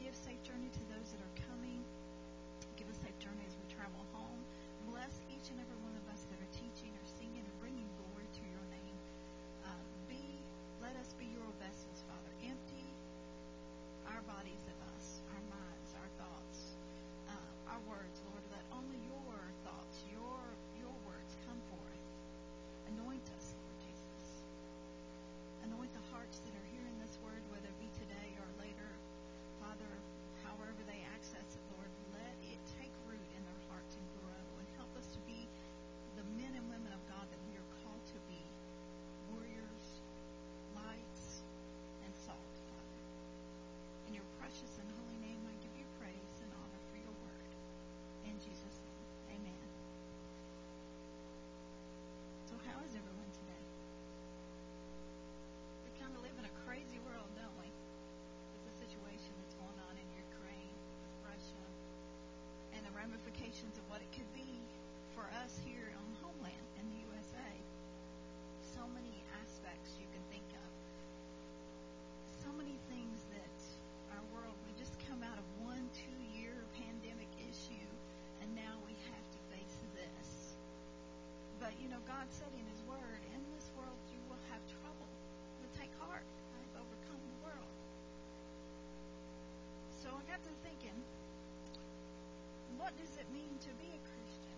give safe journey to those that are coming. Give us safe journey as we travel home. Bless each and every one of us that are teaching or singing or bringing glory to your name. Let us be your vessels, Father. Empty our bodies of us, our minds, our thoughts, our words, Lord. Let only your thoughts, your words come forth. Anoint us, Lord Jesus. Anoint the hearts that are hearing this word, whether it be today or later, Father, however they access it, Lord. Let it take root in their hearts and grow, and help us to be the men and women of God that we are called to be. Warriors, lights, and salt, Father. In your precious and holy name, I give you praise and honor for your word. In Jesus' name, amen. So how is everyone today? We kind of live in a crazy world, don't we? With the situation that's going on in Ukraine, with Russia, and the ramifications of what it could be for us here on homeland in the USA. So many aspects you can think of. So many things that our world, we just come out of 1-2 year pandemic issue, and now we have to face this. But, God said in his word, in this world you will have trouble. But take heart, I've overcome the world. So I got to thinking, what does it mean to be a Christian?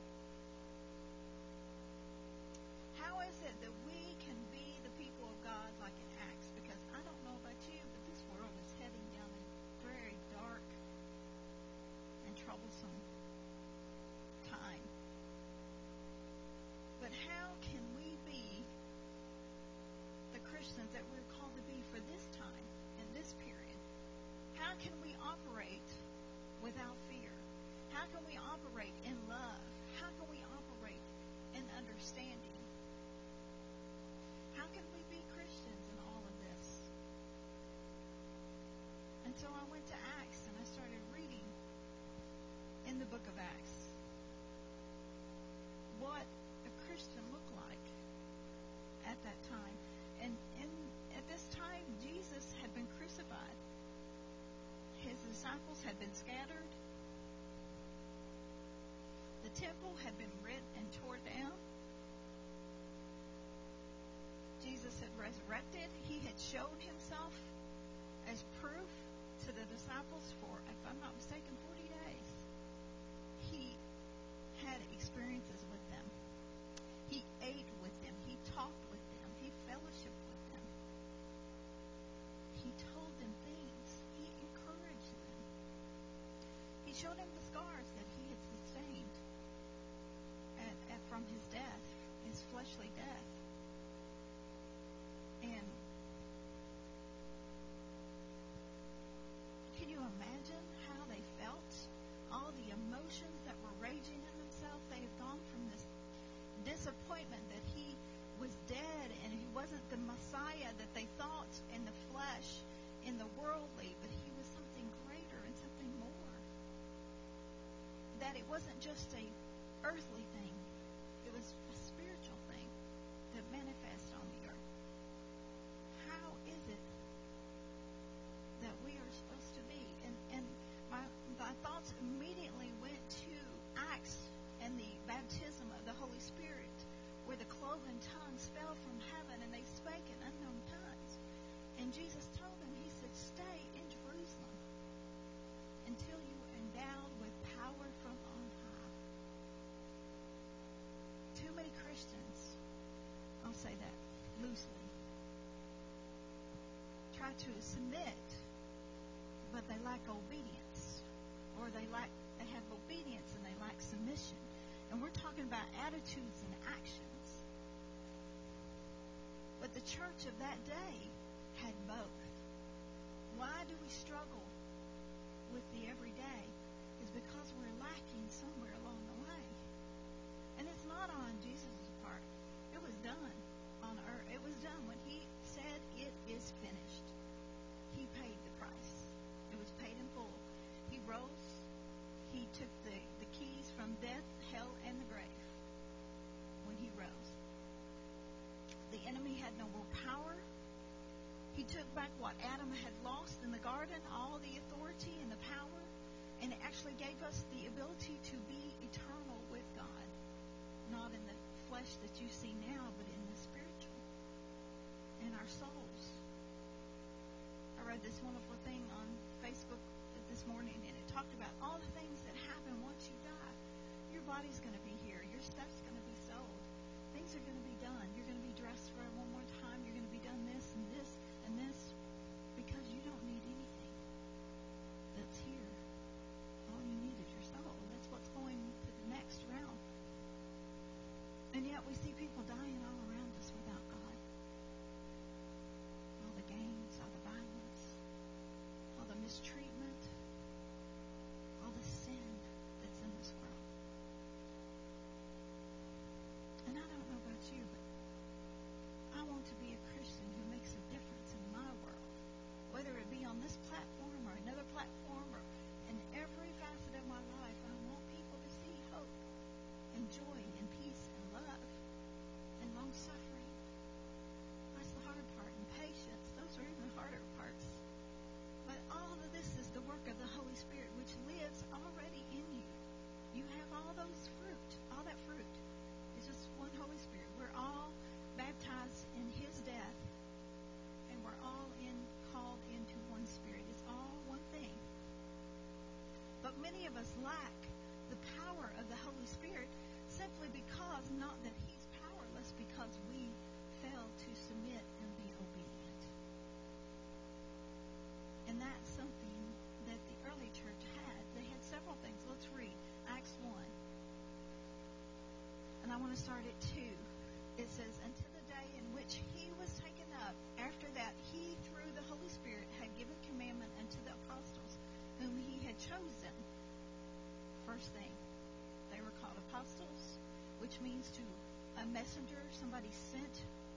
How is it that we can be the people of God like in Acts? Because I don't know about you, but this world is heading down a very dark and troublesome time. But how can we be the Christians that we're called to be for this time and this period? How can we operate without fear? How can we operate in love? How can we operate in understanding? How can we be Christians in all of this? And so I went to Acts and I started reading in the book of Acts what a Christian looked like at that time. And at this time, Jesus had been crucified. His disciples had been scattered. The temple had been rent and torn down. Jesus had resurrected. He had shown himself as proof to the disciples for, if I'm not mistaken, 40 days. He had experiences with them. He ate with them. He talked with them. He fellowshiped with them. He told them things. He encouraged them. He showed them the scars that he had sustained from his death, his fleshly death. And can you imagine how they felt? All the emotions that were raging in themselves. They had gone from this disappointment that he was dead and he wasn't the Messiah that they thought in the flesh, in the worldly, but he was something greater and something more. That it wasn't just a earthly thing. It was a spiritual thing that manifests on the earth. How is it that we are supposed to be? And my thoughts immediately went to Acts and the baptism of the Holy Spirit, where the cloven tongues fell from heaven and they spake in unknown tongues. And Jesus told them, he said, stay in Jerusalem until you are endowed with power from on high. Too many Christians, I'll say that loosely, try to submit, but they lack obedience. Or they have obedience and they lack submission. And we're talking about attitudes and actions. But the church of that day had both. Why do we struggle with the everyday? Is because we're lacking somewhere along the way. And it's not on Jesus' part. It was done on earth. It was done when he said it is finished. He paid the price. It was paid in full. He rose. He took the keys from death, hell, and the grave when he rose. The enemy had no more power. He took back what Adam had lost in the garden, all the authority and the power, and it actually gave us the ability to be eternal with God. Not in the flesh that you see now, but in the spiritual, in our souls. I read this wonderful thing on Facebook this morning, and it talked about all the things that happen once you die. Your body's going to be here. Your stuff's going to be sold. Things are going to be done. You're going to be dressed for one more time. You're going to be done this and this and this, because you don't need anything that's here. All you need is your soul. That's what's going to the next realm. And yet we see people dying all around us without God. All the gangs, all the violence, all the mistreatment, all the sin that's in this world. And I don't know about you, but I want to be a Christian who makes a difference in my world. Whether it be on this platform or another platform or in every facet of my life, I want people to see hope and joy and peace and love and long-suffering. That's the hard part. And patience. Those are even harder parts. But all of this is the work of the Holy Spirit, which lives already in you. You have all those fruit. All that fruit is just one Holy Spirit. We're all baptized in His death, and we're all called into one Spirit. It's all one thing. But many of us lack the power of the Holy Spirit simply because, not that He's powerless, because we fail to submit and be obedient. And that's something that the early church had. They had several things. Let's read Acts 1. And I want to start at 2. It says, until the day in which He was taken up, after that He, through the Holy Spirit, had given commandment unto the apostles, whom He had chosen. First thing, they were called apostles, which means to a messenger, somebody sent.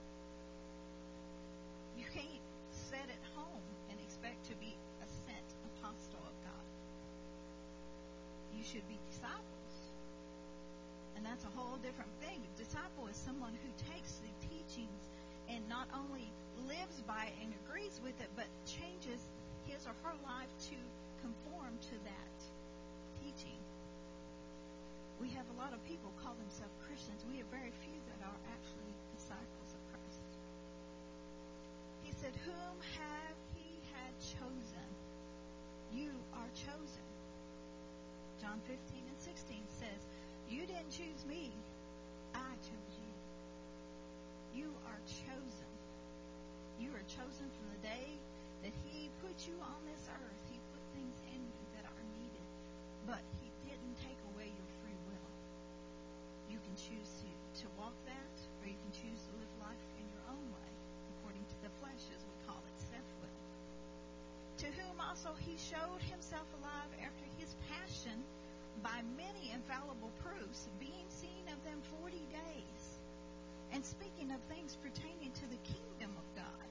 You can't sit at home and expect to be a sent apostle of God. You should be disciples. And that's a whole different thing. A disciple is someone who takes the teachings and not only lives by it and agrees with it, but changes his or her life to conform to that teaching. We have a lot of people call themselves Christians. We have very few that are actually disciples of Christ. He said, whom have He had chosen? You are chosen. John 15 and 16 says, you didn't choose me, I chose you. You are chosen. You are chosen from the day that He put you on this earth. He put things in you that are needed, but He didn't take away your free will. You can choose to walk that, or you can choose to live life in your own way, according to the flesh, as we call it, self-will. To whom also He showed Himself alive after His passion, by many infallible proofs, being seen of them 40 days, and speaking of things pertaining to the kingdom of God,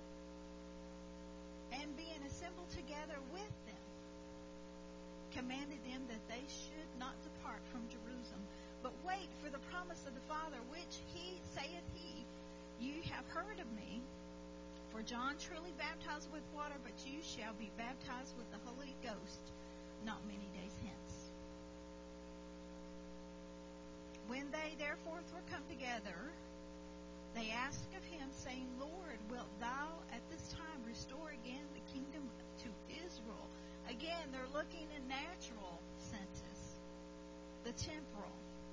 and being assembled together with them, commanded them that they should not depart from Jerusalem, but wait for the promise of the Father, which He saith He, you have heard of me. For John truly baptized with water, but you shall be baptized with the Holy Ghost not many days hence. When they therefore were come together, they asked of Him, saying, Lord, wilt Thou at this time restore again the kingdom to Israel? Again, they're looking in natural senses, the temporal.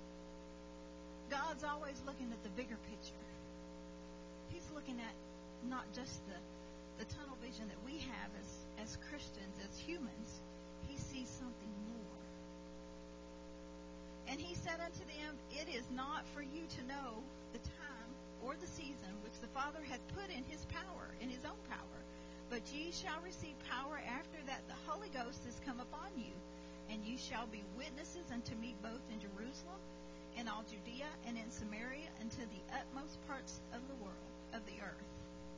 God's always looking at the bigger picture. He's looking at not just the tunnel vision that we have as Christians, as humans. He sees something more. And He said unto them, it is not for you to know the time or the season which the Father hath put in His power, in His own power. But ye shall receive power after that the Holy Ghost is come upon you. And ye shall be witnesses unto me both in Jerusalem and all Judea and in Samaria and to the utmost parts of the world, of the earth.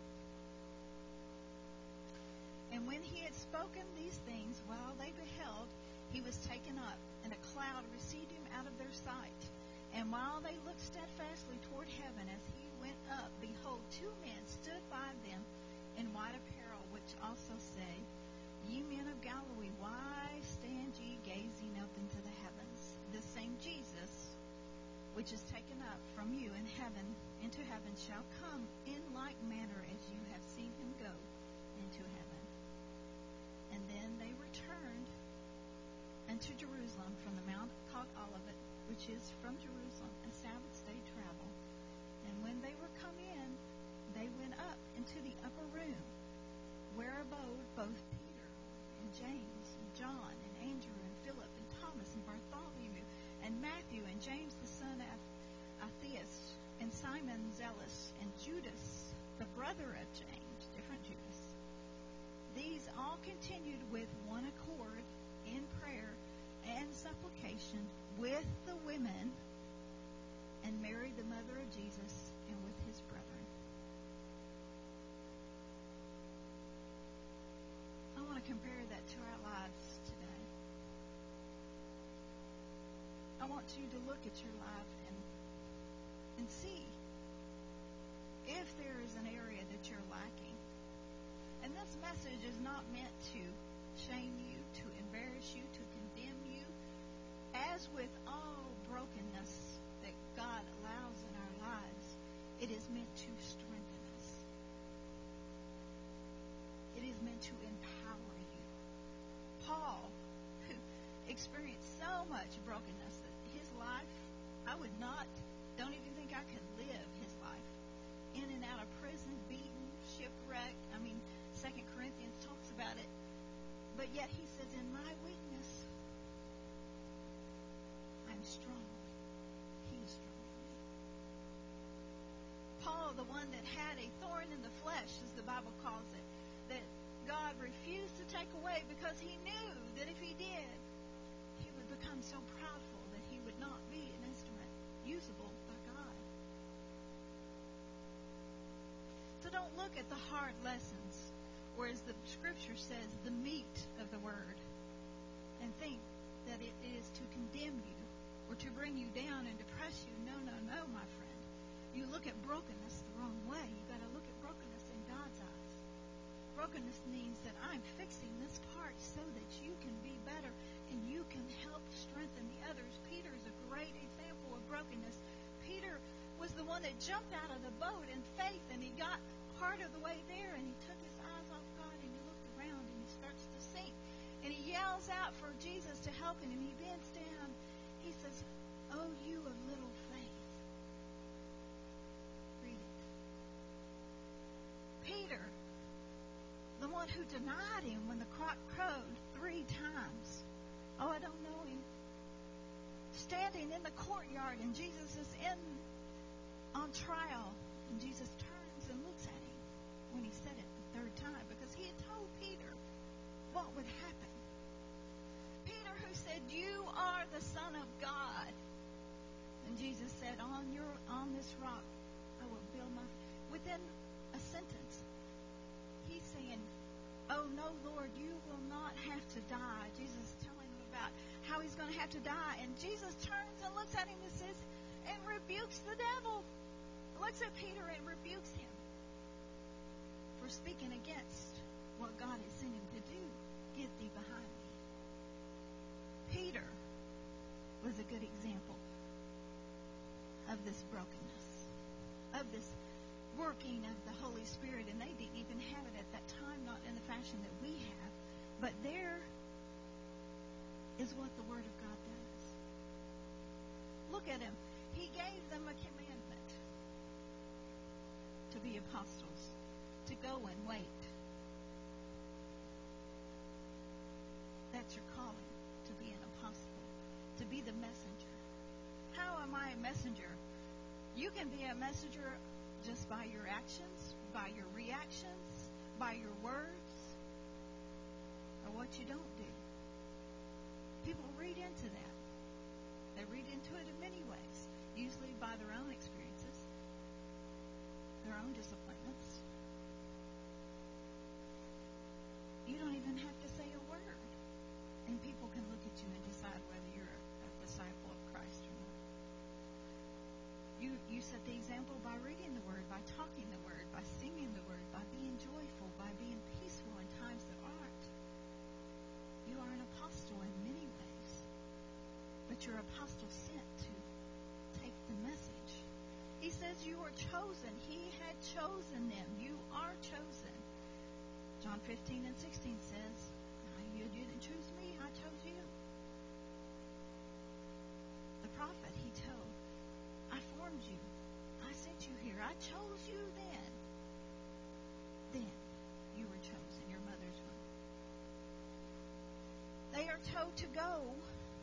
And when He had spoken these things, while they beheld, He was taken up, and a cloud received Him out of their sight. And while they looked steadfastly toward heaven as He went up, behold, two men stood by them in white which is taken up from you in heaven into heaven shall come in like manner as you have seen him go into heaven. And then they returned unto Jerusalem from the mount called Olivet, which is from Jerusalem a Sabbath day travel. And when they were come in, they went up into the upper room, where abode both Peter and James and John and Andrew and Philip and Thomas and Bartholomew and Matthew and James the son of Alphaeus and Simon Zealous and Judas the brother of James, different Judas. These all continued with one accord in prayer and supplication with the women, and Mary the mother of Jesus, and with his brethren. I want to compare that to our lives today. I want you to look at your life and see if there is an area that you're lacking. And this message is not meant to shame you, to embarrass you, to condemn you. As with all brokenness that God allows in our lives, it is meant to strengthen us. It is meant to empower you. Paul, who experienced so much brokenness that his life, don't even think I could live his life. In and out of prison, beaten, shipwrecked. 2 Corinthians talks about it. But yet he says, in my weakness, I'm strong. He is strong for me. Paul, the one that had a thorn in the flesh, as the Bible calls it, that God refused to take away because he knew that if he did, he would become so proudful that he would not be an instrument usable by God. So don't look at the hard lessons, or as the scripture says, the meat of the word, and think that it is to condemn you or to bring you down and depress you. No, my friend. You look at brokenness the wrong way. You've got to look at brokenness in God's eyes. Brokenness means that I'm fixing this part so that you can be better and you can help strengthen the others. Peter is a great example of brokenness. Peter was the one that jumped out of the boat in faith, and he got part of the way there, and he took his eyes off God, and he looked around, and he starts to sink. And he yells out for Jesus to help him, and he bends down. He says, "Oh, you of little faith." Read it. Peter, the one who denied him when the cock crowed 3 times. Oh, I don't know him. Standing in the courtyard, and Jesus is on trial, and Jesus turns and looks at him when he said it the 3rd time, because he had told Peter what would happen. Peter, who said, "You are the Son of God," and Jesus said, "On this rock I will build my." Within a sentence, he's saying, "Oh no, Lord, you will not have to die." Jesus is telling him about how he's going to have to die, and Jesus turns and looks at him and says, and rebukes the devil. Looks at Peter and rebukes him for speaking against what God had sent him to do. "Get thee behind me." Peter was a good example of this brokenness, of this working of the Holy Spirit, and they didn't even have it at that time, not in the fashion that we have. But there is what the Word of God does. Look at him. He gave them a commandment to be apostles, to go and wait. That's your calling, to be an apostle, to be the messenger. How am I a messenger? You can be a messenger just by your actions, by your reactions, by your words, or what you don't do. People read into that. They read into it in many ways, usually by their own experiences, their own disappointments. You don't even have to say a word, and people can look at you and decide whether you're a disciple of Christ or not. You set the example by reading the Word, by talking the Word, by singing the Word, by being joyful, by being peaceful in times that aren't. You are an apostle in many ways, but you're an apostle sent to take the you are chosen. He had chosen them. You are chosen. John 15 and 16 says, you didn't choose me, I chose you. The prophet, he told, I formed you. I sent you here. I chose you then. Then you were chosen, your mother's womb. They are told to go.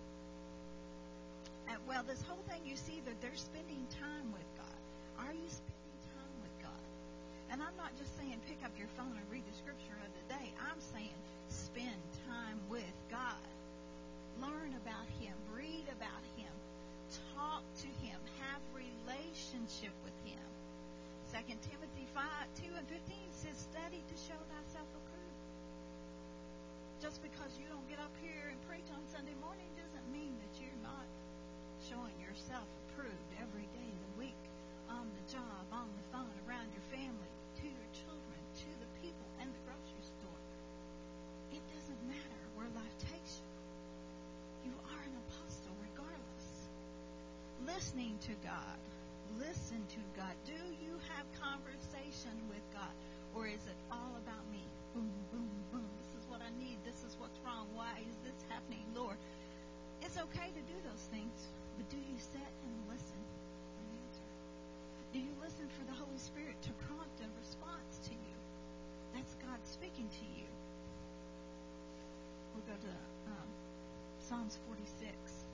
Well, this whole thing, you see that they're spending time with God. Are you spending time with God? And I'm not just saying pick up your phone and read the scripture of the day. I'm saying spend time with God. Learn about Him. Read about Him. Talk to Him. Have relationship with Him. 2 Timothy 2 and 15 says, study to show thyself approved. Just because you don't get up here and preach on Sunday morning doesn't mean that you're not showing yourself approved every day of the week, on the job, on the phone, around your family, to your children, to the people in the grocery store. It doesn't matter where life takes you. You are an apostle regardless. Listening to God. Listen to God. Do you have conversation with God? Or is it all about me? Boom, boom, boom. This is what I need. This is what's wrong. Why is this happening, Lord? It's okay to do those things, but do you sit and listen and answer? Do you listen for the Holy Spirit to prompt a response to you? That's God speaking to you. We'll go to Psalms 46.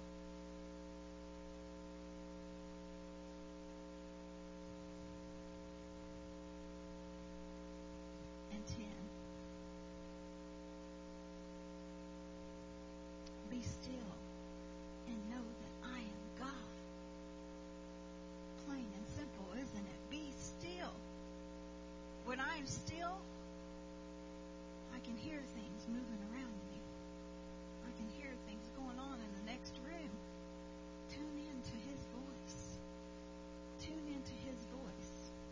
And 10. Be still and know that I am God. Plain and simple, isn't it? Be still. When I am still, I can hear things moving around me. I can hear things going on in the next room. Tune in to His voice. Tune into His voice.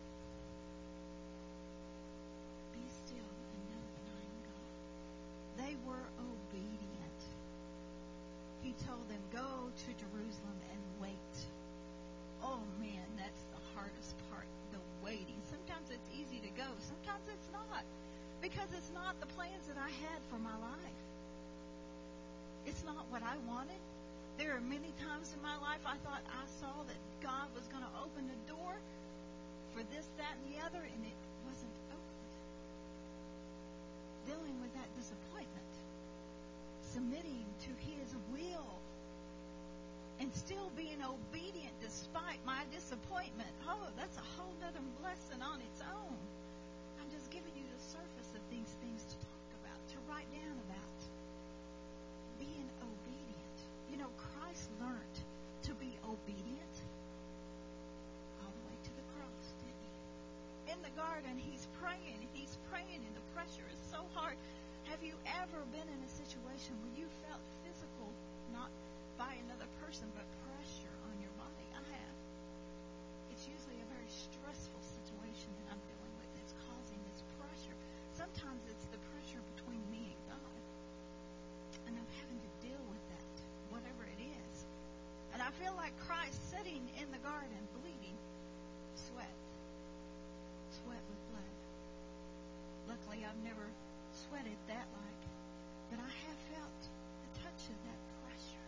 Be still and know that I am God. They were obedient. He told them, go to Jerusalem and wait. Oh man, that's the hardest part, the waiting. Sometimes it's easy to go. Sometimes it's not. Because it's not the plans that I had for my life. It's not what I wanted. There are many times in my life I thought I saw that God was going to open the door for this, that, and the other, and it wasn't opened. Dealing with that disappointment. Submitting to His will. And still being obedient despite my disappointment. Oh, that's a whole other lesson on its own. I'm just giving you the surface of these things to talk about, to write down about. Being obedient. You know, Christ learned to be obedient all the way to the cross, didn't He? In the garden, He's praying, and the pressure is so hard. Have you ever been in a situation where you felt physical, not by another person, but pressure on your body? I have. It's usually a very stressful situation that I'm dealing with. It's causing this pressure. Sometimes it's the pressure between me and God. And I'm having to deal with that, whatever it is. And I feel like Christ sitting in the garden, bleeding, sweat with blood. Luckily, I've never sweated that like, but I have felt the touch of that pressure.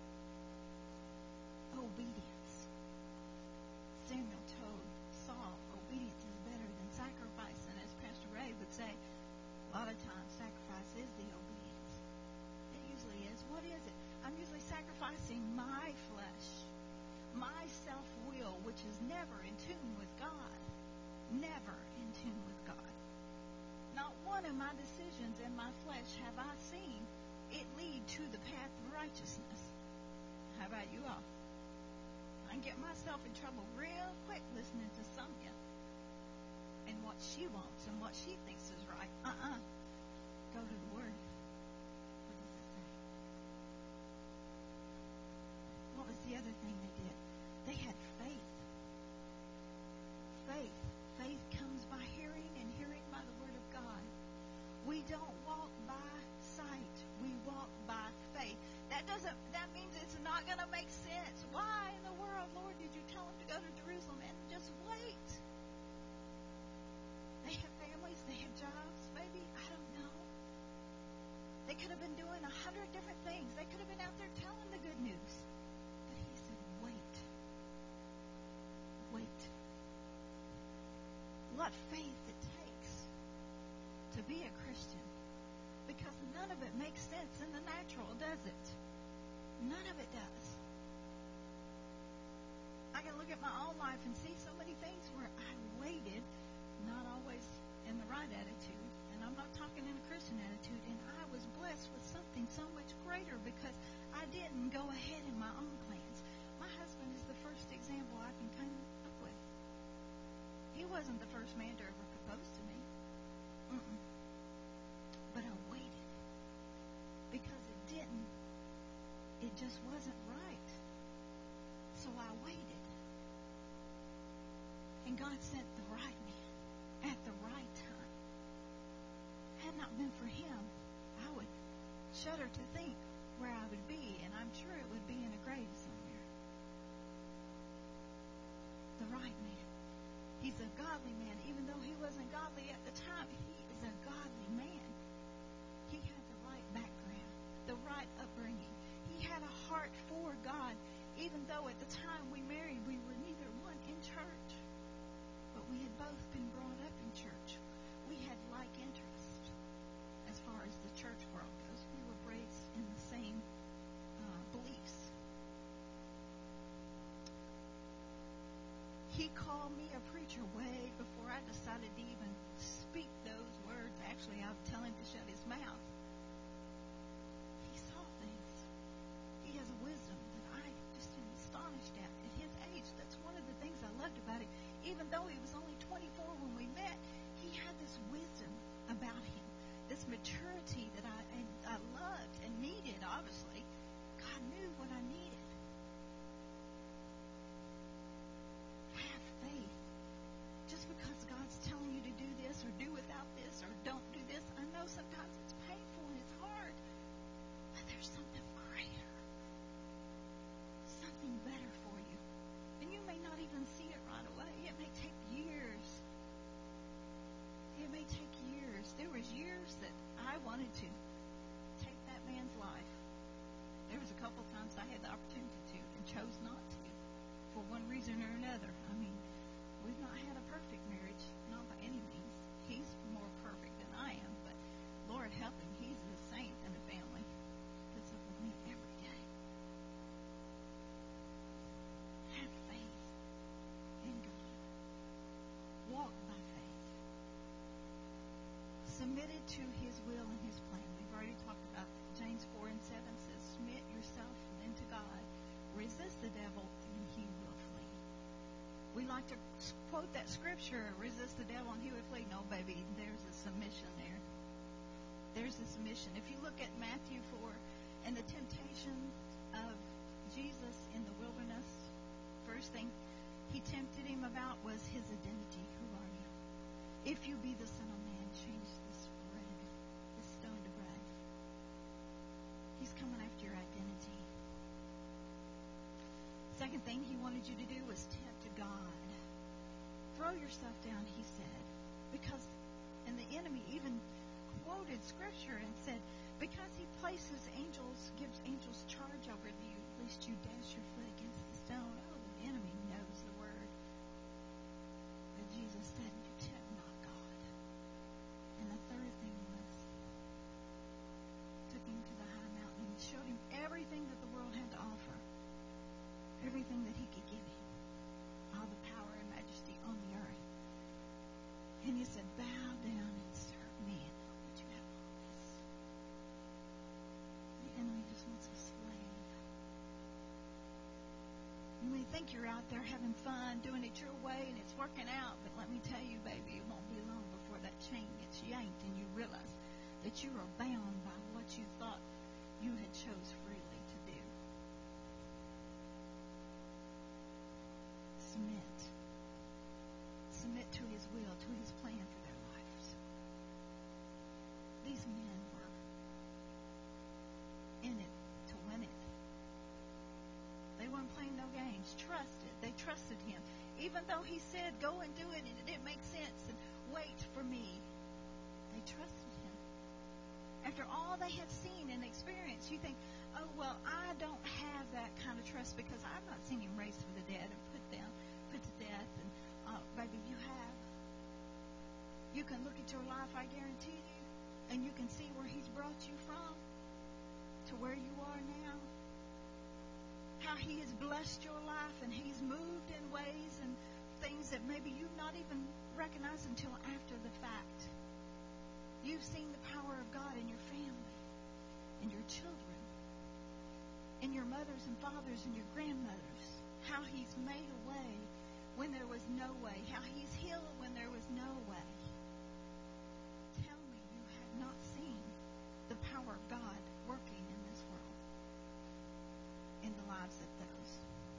Obedience. Samuel told Saul, obedience is better than sacrifice. And as Pastor Ray would say, a lot of times sacrifice is the obedience. It usually is. What is it? I'm usually sacrificing my flesh, my self-will, which is never in tune with God. Never in tune with God. Not one of my decisions in my flesh have I seen it lead to the path of righteousness. How about you all? I can get myself in trouble real quick listening to Sonia and what she wants and what she thinks is right. Go to the Word. What does it say? What was the other thing they did? They had faith. Faith. Faith comes by hearing, and hearing by the Word of God. We don't walk by sight. We walk by faith. That means it's not going to make sense. Why in the world, Lord, did you tell them to go to Jerusalem and just just wait. They have families, they have jobs, maybe, I don't know. They could have been doing 100 different things. They could have been out there telling the good news. But he said, wait. Wait. What faith it takes to be a Christian. Because none of it makes sense in the natural, does it? None of it does. I can look at my own life and see so many things where I waited, not always in the right attitude, and I'm not talking in a Christian attitude, and I was blessed with something so much greater because I didn't go ahead in my own plans. My husband is the first example I can come up with. He wasn't the first man to ever propose to me. But I waited because it just wasn't right. So I waited. And God sent the right man at the right time. Had not been for him, I would shudder to think where I would be, and I'm sure it would be in a grave somewhere. The right man. He's a godly man. Even though he wasn't godly at the time, he is a godly man. He had the right background, the right upbringing. He had a heart for God, even though at the time we married, we were neither one in church, but we had both been brought up in church. We had like interest as far as the church world goes. We were raised in the same beliefs. He called me a preacher way before I decided to even speak those words. Actually, I would tell him to shut his mouth. He saw things. He has a wisdom that I just am astonished at his age. That's one of the things I loved about him. Even though he was only 24 when we met, he had this wisdom about him, this maturity that I loved and needed, obviously. God knew what I needed. Have faith. Just because God's telling you to do this or do without this or don't do this, I know sometimes it's painful and it's hard, but there's something greater, something better for you. And you may not even see it right away. It may take years. It may take years. There was years that I wanted to take that man's life. There was a couple times I had the opportunity to and chose not to for one reason or another. I mean, we've not had a perfect marriage, not by any means. He's more perfect than I am, but Lord help him, he's a saint in the family. Puts up with me every day. Have faith in God. Walk by faith. Submitted to his will and his plan. We've already talked about that. James 4:7 says, submit yourself then to God. Resist the devil and he will flee. We like to quote that scripture, resist the devil and he will flee. No, baby, there's a submission there. There's a submission. If you look at Matthew 4 and the temptation of Jesus in the wilderness, first thing he tempted him about was his identity. Who are you? If you be the Son of Man, change this stone to bread. He's coming after your identity. Second thing he wanted you to do was tempt God. Throw yourself down, he said. Because, and the enemy even quoted scripture and said, because he gives angels charge over you, lest you dash your foot against the stone. Oh, the enemy knows the word. But Jesus said, you tempt not God. And the third thing was, took him to the high mountain and showed him everything that the world had to offer. Everything that he could give him. All the power and majesty on the earth. And he said, bow down and serve me. And I'll let you have all this. The enemy just wants a slave. You may think you're out there having fun, doing it your way, and it's working out. But let me tell you, baby, it won't be long before that chain gets yanked and you realize that you are bound by what you thought you had chose freely to do. Submit to his will, to his plan for their lives. These men were in it to win it. They weren't playing no games. They trusted him. Even though he said, go and do it, and it didn't make sense, and wait for me, they trusted him. After all they had seen and experienced, you think, oh, well, I don't have that kind of trust because I've not seen him raised from the dead and put to death. And baby, you have. You can look at your life, I guarantee you, and you can see where he's brought you from to where you are now. How he has blessed your life, and he's moved in ways and things that maybe you've not even recognized until after the fact. You've seen the power of God in your family, in your children, in your mothers and fathers and your grandmothers. How he's made a way when there was no way. How he's healed when there was no way. Tell me you have not seen the power of God working in this world, in the lives of those.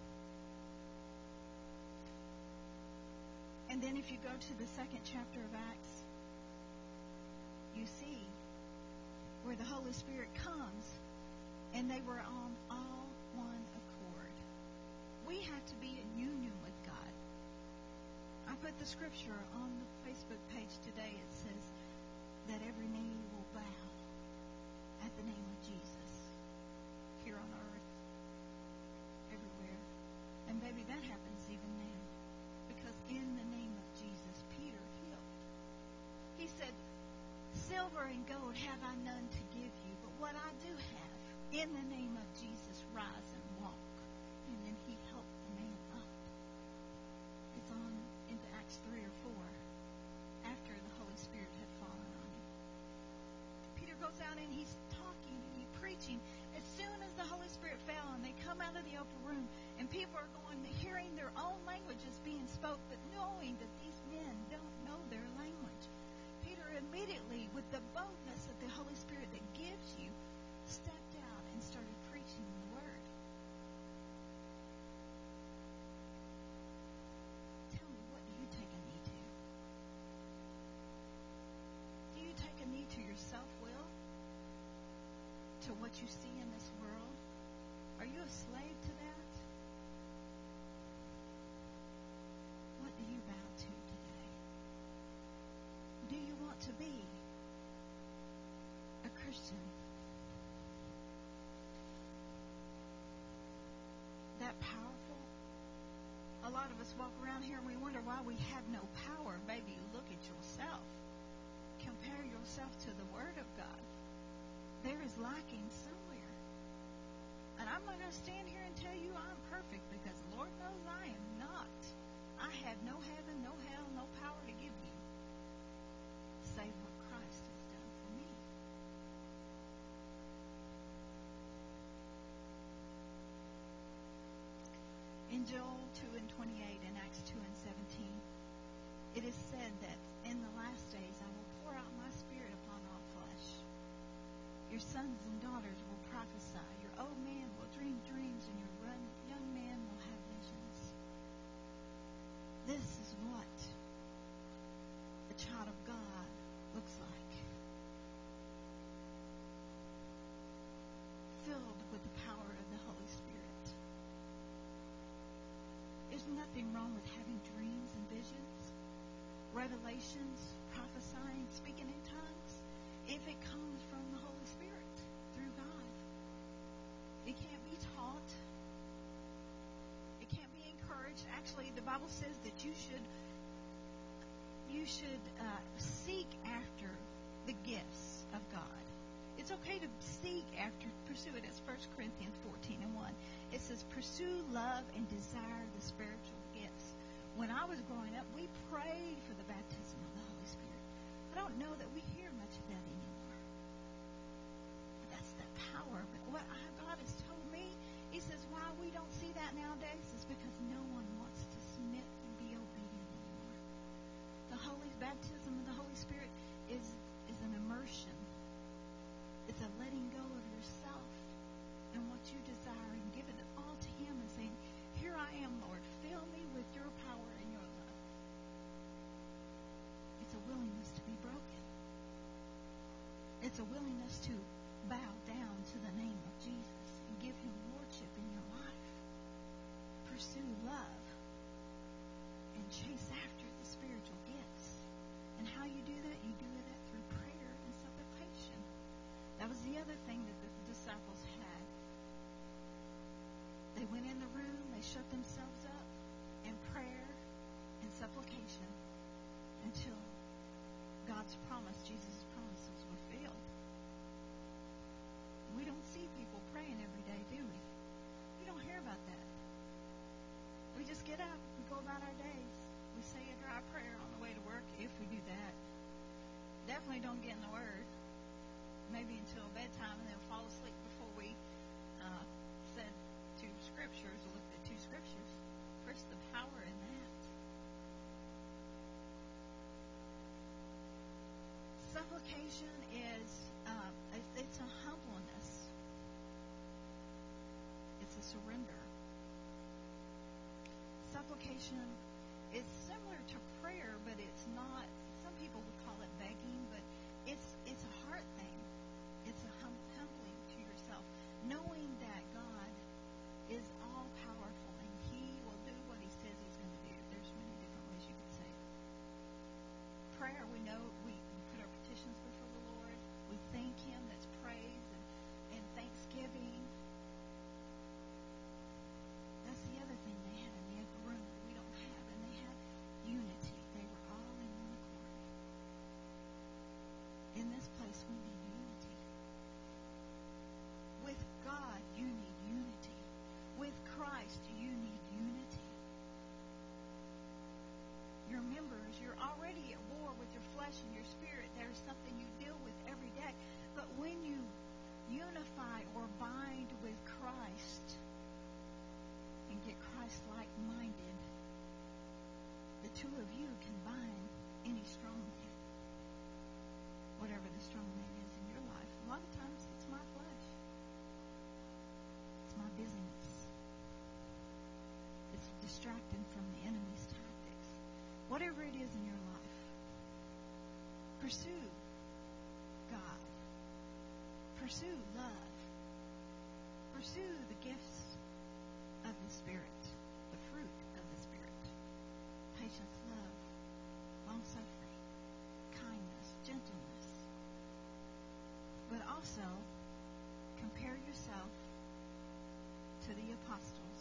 And then if you go to the 2nd chapter of Acts, you see where the Holy Spirit comes, and they were on all one accord. We have to be in union with God. I put the scripture on the Facebook page today. It says that every knee will bow at the name of Jesus, here on earth, everywhere. And baby, that happens even now. Because in the name of Jesus, Peter healed. He said, silver and gold have I none to give you, but what I do have, in the name of Jesus, rise and walk. And then he helped the man up. It's on into Acts 3 or 4, after the Holy Spirit had fallen on him. Peter goes out and he's talking and he's preaching. As soon as the Holy Spirit fell and they come out of the upper room, and people are going, hearing their own languages being spoke, but knowing that these men don't know their language. Peter immediately, with the boldness of the Holy Spirit that gives you, stepped out and started preaching the word. Tell me, what do you take a knee to? Do you take a knee to your self-will? To what you see in this world? Are you a slave to that? What do you bow to today? Do you want to be a Christian that powerful? A lot of us walk around here and we wonder why we have no power. Baby, look at yourself. Compare yourself to the Word of God. There is lacking somewhere. And I'm not going to stand here and tell you I'm perfect, because Lord knows I am not. I have no heaven, no hell, no power to give you, save what Christ has done for me. In Joel 2 and 28 and Acts 2 and 17, it is said that in the last days I will pour out my Spirit upon all flesh. Your sons and daughters will prophesy. Your old man will dream dreams, and your young man will have visions. This is what a child of God looks like. Filled with the power of the Holy Spirit. There's nothing wrong with having dreams and visions, revelations, prophesying, speaking in tongues, if it comes from the Holy Spirit through God. It can't be taught. It can't be encouraged. Actually, the Bible says that you should seek after the gifts of God. It's okay to seek after, pursue it. As 1 Corinthians 14 and 1. It says, pursue, love, and desire the spiritual gifts. When I was growing up, we prayed for the baptism of the Holy Spirit. I don't know that we hear much of that anymore. But that's the power. But what God has told me, He says, why we don't see that nowadays is because no one wants to submit and be obedient anymore. The Holy baptism of the Holy Spirit is an immersion. It's a letting go of yourself and what you desire and giving it all to Him and saying, here I am, Lord. Fill me with your power and your love. It's a willingness to be broken. It's a willingness to bow down to the name of Jesus and give Him lordship in your life. Pursue love. other thing that the disciples had. They went in the room, they shut themselves up in prayer and supplication until God's promise, Jesus' promise, was fulfilled. We don't see people praying every day, do we? You don't hear about that. We just get up and go about our days. We say a dry prayer on the way to work, if we do that. Definitely don't get in the Word. Maybe until bedtime, and then fall asleep before we said two scriptures, or looked at two scriptures. First, the power in that. Supplication is it's a humbleness. It's a surrender. Supplication is similar to prayer, but it's not. Some people would call it begging, but it's a heart thing. It's a humbling to yourself, knowing that God is all powerful and He will do what He says He's going to do. There's many different ways you could say it. Prayer, we know we put our petitions before the Lord. We thank Him. That's praise and thanksgiving. That's the other thing they had in the upper room that we don't have, and they had unity. They were all in one accord. In this place, we need unity. With God, you need unity. With Christ, you need unity. Your members, you're already at war with your flesh and your spirit. There's something you deal with every day. But when you unify or bind with Christ and get Christ-like minded, the two of you can bind any strong man. Whatever the strong man is in your life. A lot of times it's my flesh. It's my busyness. It's distracting from the enemy's tactics. Whatever it is in your life, pursue God. Pursue love. Pursue the gifts of the Spirit, the fruit of the Spirit. Patience, love, long-suffering, kindness, gentleness. But also, compare yourself to the apostles